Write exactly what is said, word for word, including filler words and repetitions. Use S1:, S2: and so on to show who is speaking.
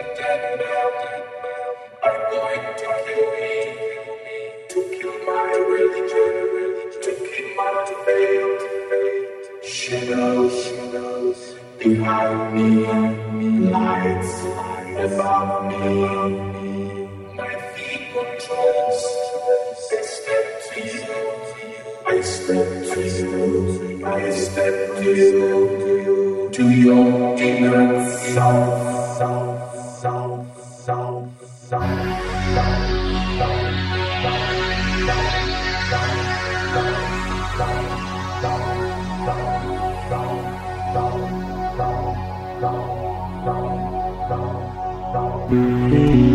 S1: dead man. I'm going to kill me, to kill my religion, to keep my faith. Shadows, shadows behind me, lights above me. My feet controls, I step to you, I step to you, I step to you, to your inner self, self, self, self, self. Thank you.